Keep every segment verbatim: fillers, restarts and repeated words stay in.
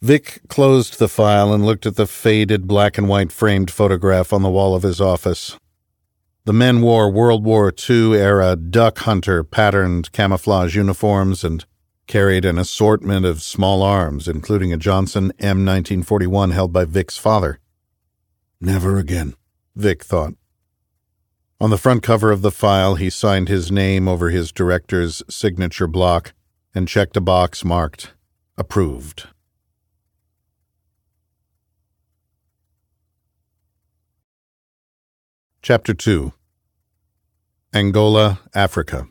Vic closed the file and looked at the faded black-and-white framed photograph on the wall of his office. The men wore World War Two-era duck hunter patterned camouflage uniforms and carried an assortment of small arms, including a Johnson M nineteen forty-one held by Vic's father. Never again, Vic thought. On the front cover of the file, he signed his name over his director's signature block and checked a box marked Approved. Chapter two. Angola, Africa.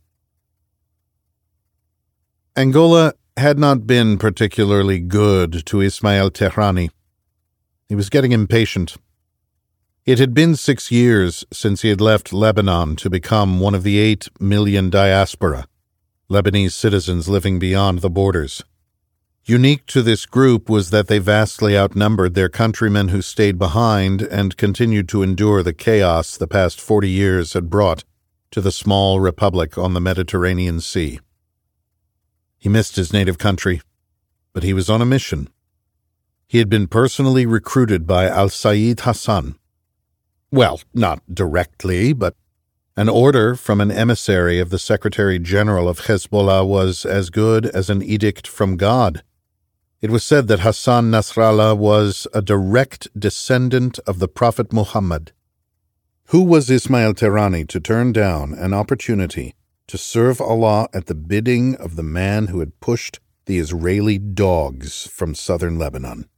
Angola had not been particularly good to Ismail Tehrani. He was getting impatient. It had been six years since he had left Lebanon to become one of the eight million diaspora, Lebanese citizens living beyond the borders. Unique to this group was that they vastly outnumbered their countrymen who stayed behind and continued to endure the chaos the past forty years had brought to the small republic on the Mediterranean Sea. He missed his native country, but he was on a mission. He had been personally recruited by Al-Said Hassan. Well, not directly, but an order from an emissary of the Secretary-General of Hezbollah was as good as an edict from God. It was said that Hassan Nasrallah was a direct descendant of the Prophet Muhammad. Who was Ismail Tehrani to turn down an opportunity to serve Allah at the bidding of the man who had pushed the Israeli dogs from southern Lebanon?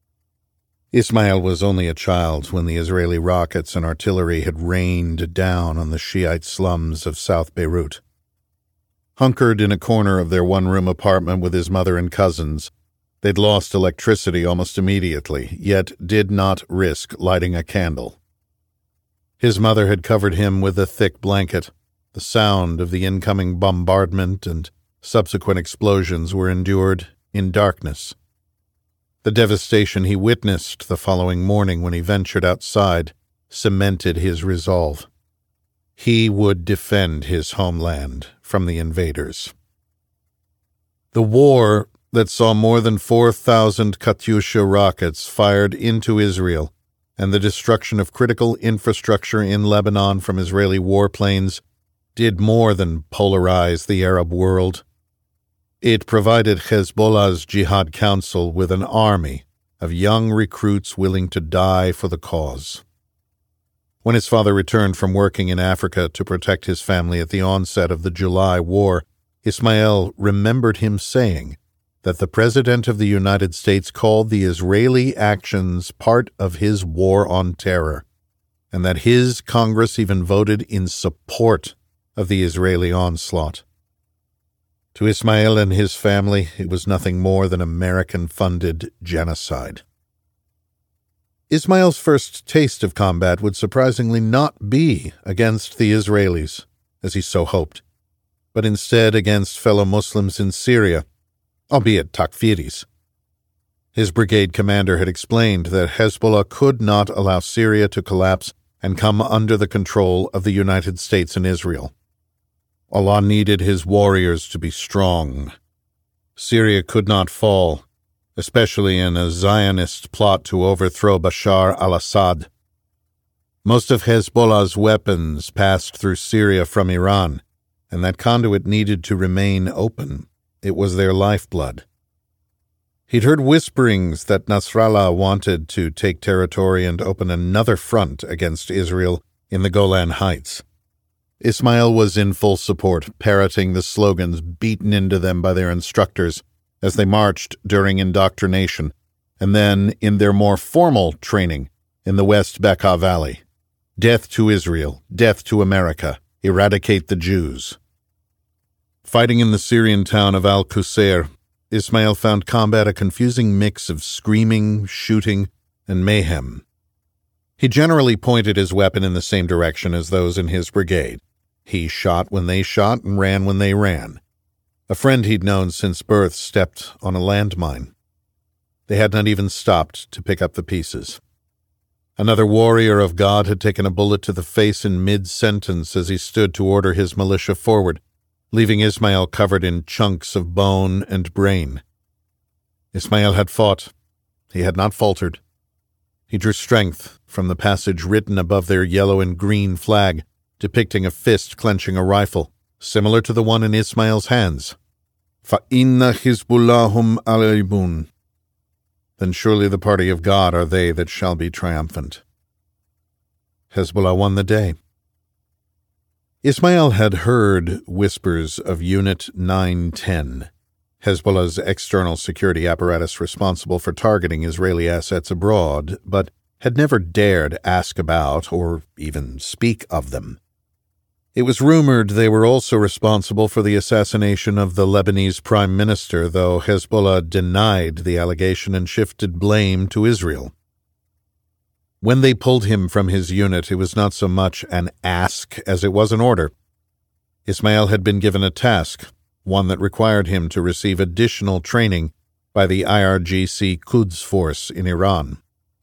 Ismail was only a child when the Israeli rockets and artillery had rained down on the Shiite slums of South Beirut. Hunkered in a corner of their one-room apartment with his mother and cousins, they'd lost electricity almost immediately, yet did not risk lighting a candle. His mother had covered him with a thick blanket. The sound of the incoming bombardment and subsequent explosions were endured in darkness. The devastation he witnessed the following morning when he ventured outside cemented his resolve. He would defend his homeland from the invaders. The war that saw more than four thousand Katyusha rockets fired into Israel and the destruction of critical infrastructure in Lebanon from Israeli warplanes did more than polarize the Arab world. It provided Hezbollah's Jihad Council with an army of young recruits willing to die for the cause. When his father returned from working in Africa to protect his family at the onset of the July War, Ismail remembered him saying that the President of the United States called the Israeli actions part of his war on terror, and that his Congress even voted in support of the Israeli onslaught. To Ismail and his family, it was nothing more than American-funded genocide. Ismail's first taste of combat would surprisingly not be against the Israelis, as he so hoped, but instead against fellow Muslims in Syria, albeit Takfiris. His brigade commander had explained that Hezbollah could not allow Syria to collapse and come under the control of the United States and Israel. Allah needed his warriors to be strong. Syria could not fall, especially in a Zionist plot to overthrow Bashar al-Assad. Most of Hezbollah's weapons passed through Syria from Iran, and that conduit needed to remain open. It was their lifeblood. He'd heard whisperings that Nasrallah wanted to take territory and open another front against Israel in the Golan Heights. Ismail was in full support, parroting the slogans beaten into them by their instructors as they marched during indoctrination, and then in their more formal training in the West Bekaa Valley. Death to Israel, death to America, eradicate the Jews. Fighting in the Syrian town of Al-Qusair, Ismail found combat a confusing mix of screaming, shooting, and mayhem. He generally pointed his weapon in the same direction as those in his brigade. He shot when they shot and ran when they ran. A friend he'd known since birth stepped on a landmine. They had not even stopped to pick up the pieces. Another warrior of God had taken a bullet to the face in mid-sentence as he stood to order his militia forward, leaving Ismail covered in chunks of bone and brain. Ismail had fought he had not faltered. He drew strength from the passage written above their yellow and green flag, depicting a fist clenching a rifle, similar to the one in Ismail's hands. Fa'inna Hizbullahum alaybun. Then surely the party of God are they that shall be triumphant. Hezbollah won the day. Ismail had heard whispers of Unit nine ten, Hezbollah's external security apparatus responsible for targeting Israeli assets abroad, but had never dared ask about or even speak of them. It was rumored they were also responsible for the assassination of the Lebanese prime minister, though Hezbollah denied the allegation and shifted blame to Israel. When they pulled him from his unit, it was not so much an ask as it was an order. Ismail had been given a task, one that required him to receive additional training by the I R G C Quds Force in Iran.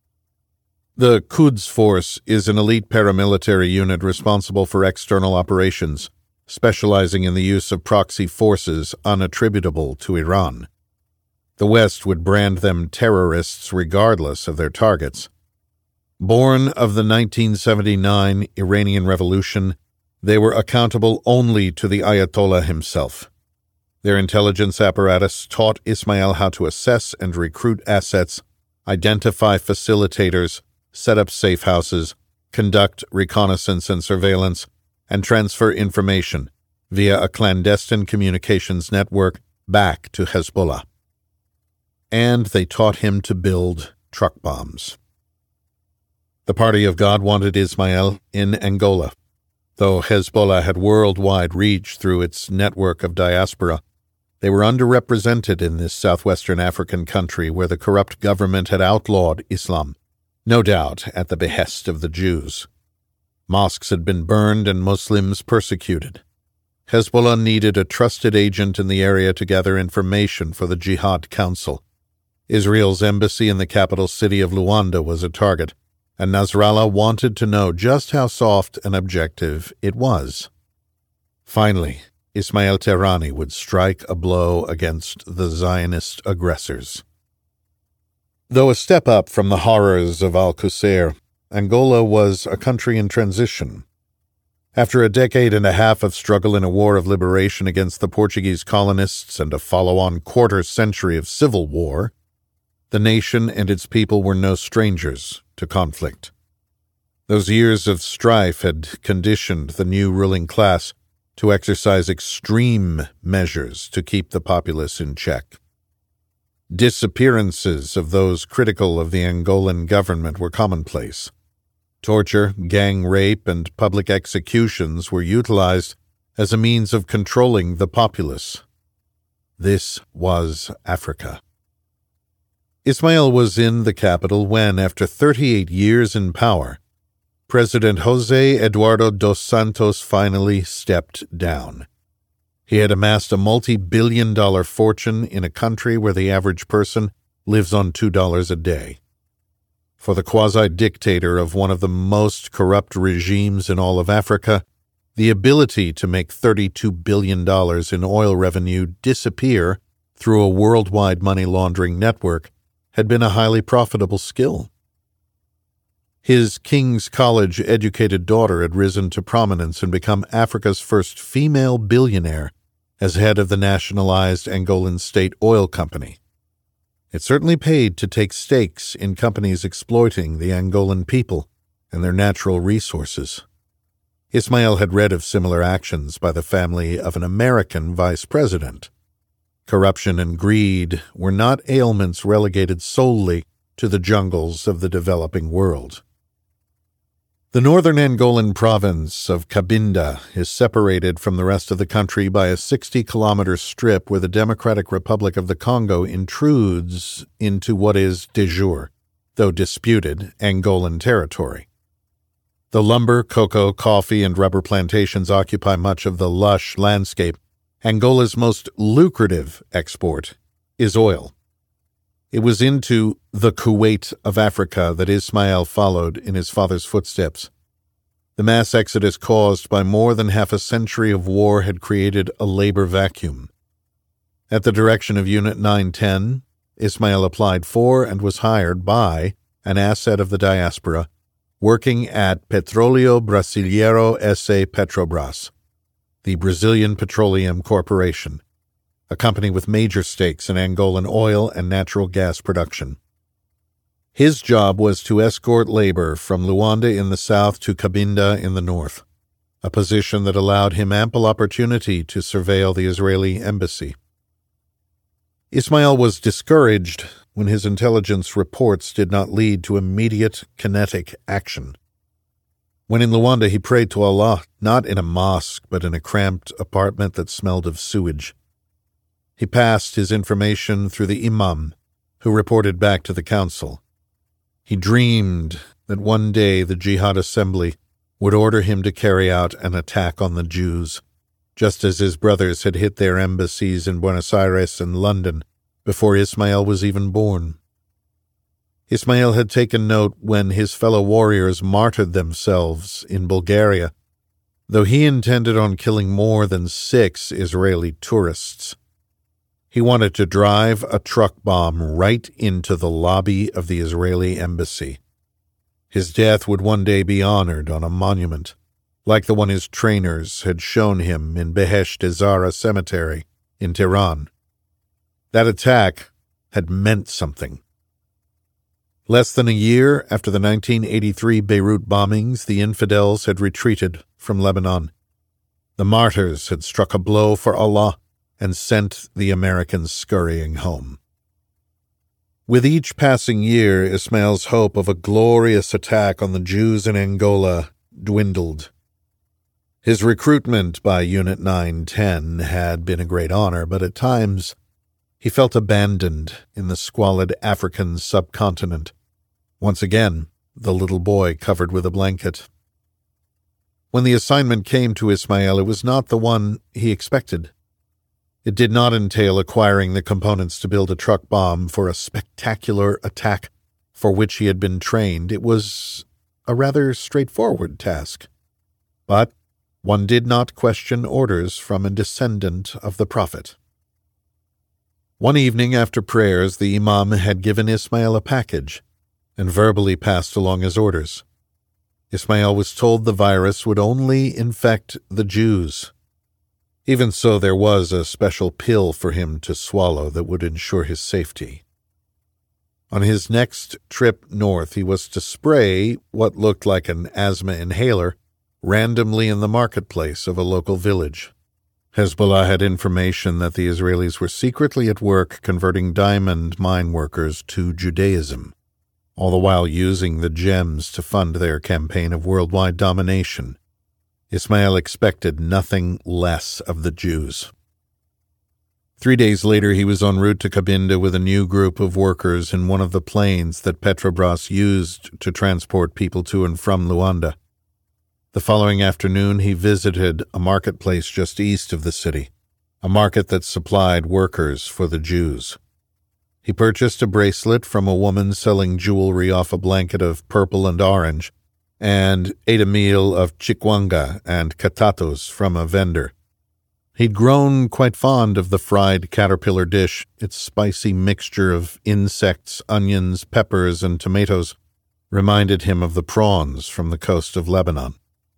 The Quds Force is an elite paramilitary unit responsible for external operations, specializing in the use of proxy forces unattributable to Iran. The West would brand them terrorists regardless of their targets. Born of the nineteen seventy-nine Iranian Revolution, they were accountable only to the Ayatollah himself. Their intelligence apparatus taught Ismail how to assess and recruit assets, identify facilitators, set up safe houses, conduct reconnaissance and surveillance, and transfer information via a clandestine communications network back to Hezbollah. And they taught him to build truck bombs. The Party of God wanted Ismail in Angola. Though Hezbollah had worldwide reach through its network of diaspora, they were underrepresented in this southwestern African country where the corrupt government had outlawed Islam, no doubt at the behest of the Jews. Mosques had been burned and Muslims persecuted. Hezbollah needed a trusted agent in the area to gather information for the Jihad Council. Israel's embassy in the capital city of Luanda was a target, and Nasrallah wanted to know just how soft and objective it was. Finally, Ismail Tehrani would strike a blow against the Zionist aggressors. Though a step up from the horrors of Al-Qusair, Angola was a country in transition. After a decade and a half of struggle in a war of liberation against the Portuguese colonists and a follow-on quarter-century of civil war, the nation and its people were no strangers to conflict. Those years of strife had conditioned the new ruling class to exercise extreme measures to keep the populace in check. Disappearances of those critical of the Angolan government were commonplace. Torture, gang rape, and public executions were utilized as a means of controlling the populace. This was Africa. Ismail was in the capital when, after thirty-eight years in power, President José Eduardo dos Santos finally stepped down. He had amassed a multi-billion dollar fortune in a country where the average person lives on two dollars a day. For the quasi-dictator of one of the most corrupt regimes in all of Africa, the ability to make thirty-two billion dollars in oil revenue disappear through a worldwide money laundering network had been a highly profitable skill. His King's College-educated daughter had risen to prominence and become Africa's first female billionaire as head of the nationalized Angolan State Oil Company. It certainly paid to take stakes in companies exploiting the Angolan people and their natural resources. Ismail had read of similar actions by the family of an American vice president. Corruption and greed were not ailments relegated solely to the jungles of the developing world. The northern Angolan province of Cabinda is separated from the rest of the country by a sixty-kilometer strip where the Democratic Republic of the Congo intrudes into what is de jure, though disputed, Angolan territory. The lumber, cocoa, coffee, and rubber plantations occupy much of the lush landscape. Angola's most lucrative export is oil. It was into the Kuwait of Africa that Ismail followed in his father's footsteps. The mass exodus caused by more than half a century of war had created a labor vacuum. At the direction of Unit nine ten, Ismail applied for and was hired by an asset of the diaspora working at Petróleo Brasileiro S A Petrobras, the Brazilian Petroleum Corporation, a company with major stakes in Angolan oil and natural gas production. His job was to escort labor from Luanda in the south to Cabinda in the north, a position that allowed him ample opportunity to surveil the Israeli embassy. Ismail was discouraged when his intelligence reports did not lead to immediate kinetic action. When in Luanda, he prayed to Allah, not in a mosque, but in a cramped apartment that smelled of sewage. He passed his information through the imam, who reported back to the council. He dreamed that one day the Jihad Assembly would order him to carry out an attack on the Jews, just as his brothers had hit their embassies in Buenos Aires and London before Ismail was even born. Ismail had taken note when his fellow warriors martyred themselves in Bulgaria, though he intended on killing more than six Israeli tourists. He wanted to drive a truck bomb right into the lobby of the Israeli embassy. His death would one day be honored on a monument, like the one his trainers had shown him in Behesht Zahra Cemetery in Tehran. That attack had meant something. Less than a year after the nineteen eighty-three Beirut bombings, the infidels had retreated from Lebanon. The martyrs had struck a blow for Allah and sent the Americans scurrying home. With each passing year, Ismail's hope of a glorious attack on the Jews in Angola dwindled. His recruitment by Unit nine ten had been a great honor, but at times he felt abandoned in the squalid African subcontinent. Once again, the little boy covered with a blanket. When the assignment came to Ismail, it was not the one he expected. It did not entail acquiring the components to build a truck bomb for a spectacular attack for which he had been trained. It was a rather straightforward task. But one did not question orders from a descendant of the Prophet. One evening after prayers, the imam had given Ismail a package and verbally passed along his orders. Ismail was told the virus would only infect the Jews. Even so, there was a special pill for him to swallow that would ensure his safety. On his next trip north, he was to spray what looked like an asthma inhaler randomly in the marketplace of a local village. Hezbollah had information that the Israelis were secretly at work converting diamond mine workers to Judaism, all the while using the gems to fund their campaign of worldwide domination. Ismail expected nothing less of the Jews. Three days later, he was en route to Cabinda with a new group of workers in one of the planes that Petrobras used to transport people to and from Luanda. The following afternoon, he visited a marketplace just east of the city, a market that supplied workers for the Jews. He purchased a bracelet from a woman selling jewelry off a blanket of purple and orange, and ate a meal of chikwanga and katatos from a vendor. He'd grown quite fond of the fried caterpillar dish. Its spicy mixture of insects, onions, peppers, and tomatoes reminded him of the prawns from the coast of Lebanon.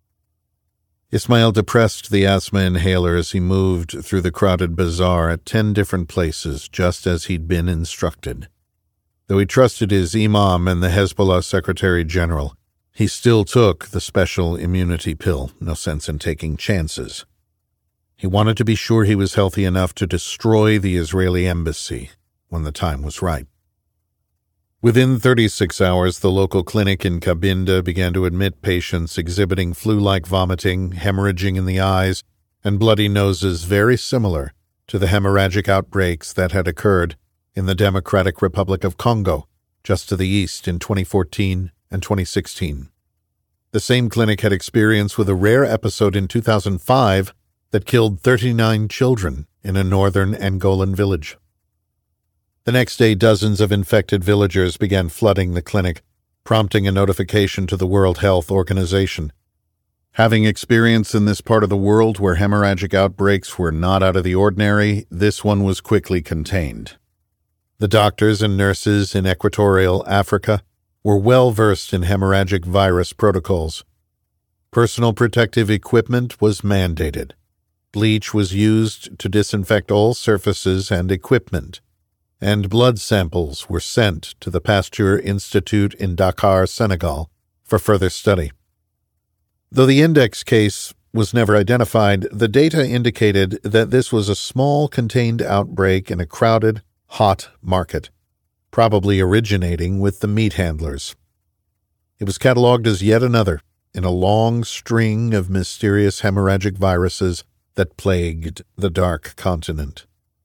Ismail depressed the asthma inhaler as he moved through the crowded bazaar at ten different places, just as he'd been instructed. Though he trusted his imam and the Hezbollah Secretary General, he still took the special immunity pill. No sense in taking chances. He wanted to be sure he was healthy enough to destroy the Israeli embassy when the time was right. Within thirty-six hours, the local clinic in Cabinda began to admit patients exhibiting flu-like vomiting, hemorrhaging in the eyes, and bloody noses very similar to the hemorrhagic outbreaks that had occurred in the Democratic Republic of Congo, just to the east in twenty fourteen and twenty sixteen. The same clinic had experience with a rare episode in two thousand five that killed thirty-nine children in a northern Angolan village. The next day, dozens of infected villagers began flooding the clinic, prompting a notification to the World Health Organization. Having experience in this part of the world where hemorrhagic outbreaks were not out of the ordinary, this one was quickly contained. The doctors and nurses in equatorial Africa were well versed in hemorrhagic virus protocols. Personal protective equipment was mandated. Bleach was used to disinfect all surfaces and equipment, and blood samples were sent to the Pasteur Institute in Dakar, Senegal, for further study. Though the index case was never identified, the data indicated that this was a small contained outbreak in a crowded, hot market, probably originating with the meat handlers. It was catalogued as yet another in a long string of mysterious hemorrhagic viruses that plagued the Dark Continent.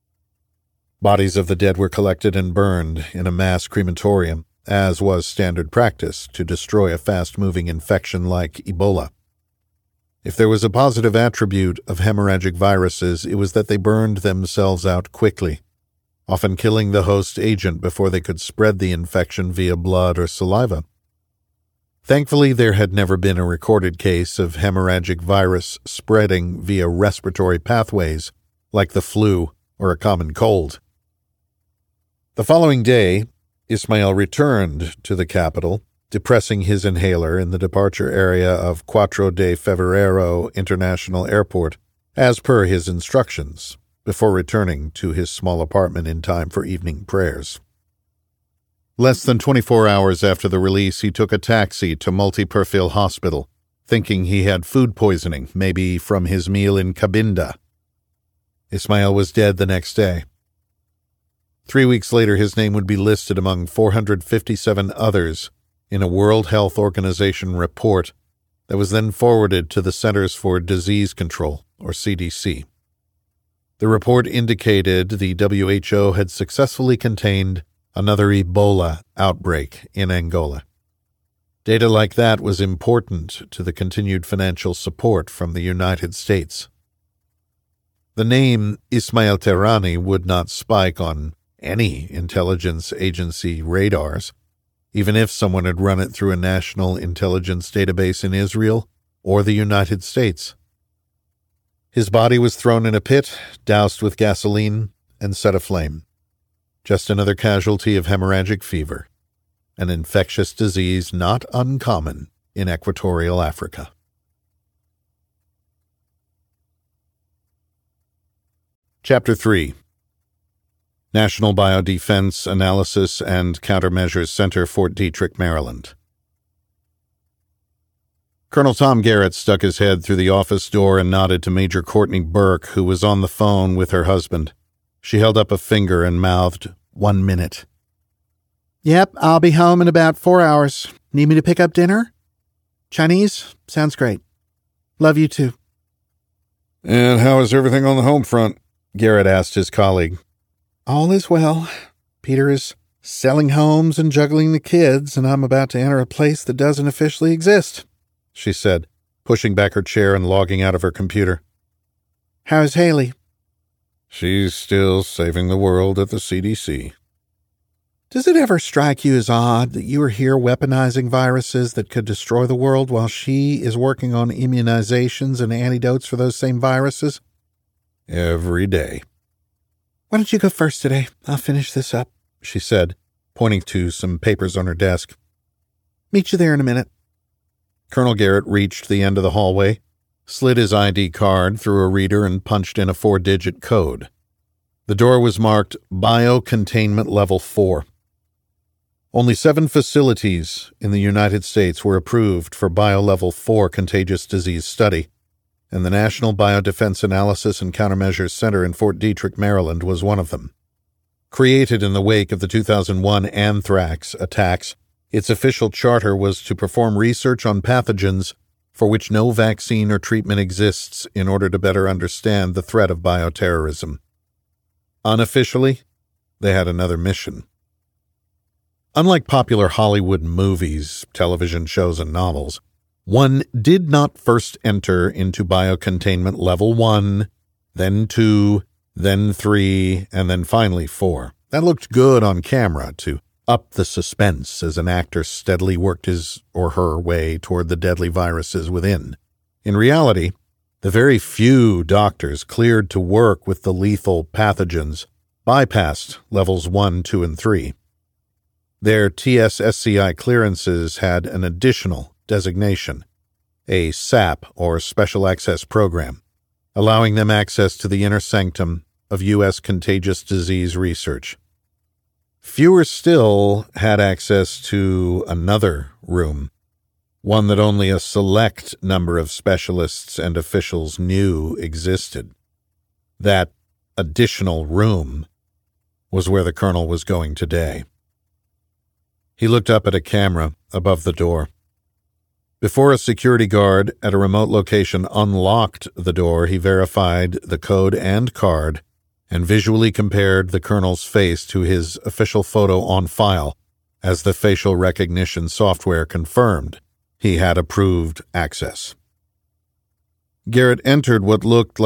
Bodies of the dead were collected and burned in a mass crematorium, as was standard practice to destroy a fast-moving infection like Ebola. If there was a positive attribute of hemorrhagic viruses, it was that they burned themselves out quickly, often killing the host agent before they could spread the infection via blood or saliva. Thankfully, there had never been a recorded case of hemorrhagic virus spreading via respiratory pathways, like the flu or a common cold. The following day, Ismail returned to the capital, depressing his inhaler in the departure area of Quatro de Fevereiro International Airport, as per his instructions, before returning to his small apartment in time for evening prayers. Less than twenty-four hours after the release, he took a taxi to Multiperfil Hospital, thinking he had food poisoning, maybe from his meal in Cabinda. Ismail was dead the next day. Three weeks later, his name would be listed among four hundred fifty-seven others in a World Health Organization report that was then forwarded to the Centers for Disease Control, or C D C. The report indicated the W H O had successfully contained another Ebola outbreak in Angola. Data like that was important to the continued financial support from the United States. The name Ismail Tehrani would not spike on any intelligence agency radars, even if someone had run it through a national intelligence database in Israel or the United States. His body was thrown in a pit, doused with gasoline, and set aflame. Just another casualty of hemorrhagic fever, an infectious disease not uncommon in equatorial Africa. Chapter three. National Biodefense Analysis and Countermeasures Center, Fort Detrick, Maryland. Colonel Tom Garrett stuck his head through the office door and nodded to Major Courtney Burke, who was on the phone with her husband. She held up a finger and mouthed, "One minute." "Yep, I'll be home in about four hours. Need me to pick up dinner? Chinese? Sounds great. Love you too." "And how is everything on the home front?" Garrett asked his colleague. "All is well. Peter is selling homes and juggling the kids, and I'm about to enter a place that doesn't officially exist," she said, pushing back her chair and logging out of her computer. "How's Haley?" "She's still saving the world at the C D C. "Does it ever strike you as odd that you are here weaponizing viruses that could destroy the world while she is working on immunizations and antidotes for those same viruses?" "Every day." "Why don't you go first today? I'll finish this up," she said, pointing to some papers on her desk. "Meet you there in a minute." Colonel Garrett reached the end of the hallway, slid his I D card through a reader, and punched in a four-digit code. The door was marked Biocontainment Level four. Only seven facilities in the United States were approved for Bio-Level four contagious disease study, and the National Biodefense Analysis and Countermeasures Center in Fort Detrick, Maryland, was one of them. Created in the wake of the two thousand one anthrax attacks, its official charter was to perform research on pathogens for which no vaccine or treatment exists in order to better understand the threat of bioterrorism. Unofficially, they had another mission. Unlike popular Hollywood movies, television shows, and novels, one did not first enter into biocontainment level one, then two, then three, and then finally four. That looked good on camera to up the suspense as an actor steadily worked his or her way toward the deadly viruses within. In reality, the very few doctors cleared to work with the lethal pathogens bypassed levels one, two, and three. Their T S S C I clearances had an additional designation, a S A P, or Special Access Program, allowing them access to the inner sanctum of U S contagious disease research. Fewer still had access to another room, one that only a select number of specialists and officials knew existed. That additional room was where the colonel was going today. He looked up at a camera above the door. Before a security guard at a remote location unlocked the door, he verified the code and card and visually compared the colonel's face to his official photo on file as the facial recognition software confirmed he had approved access. Garrett entered what looked like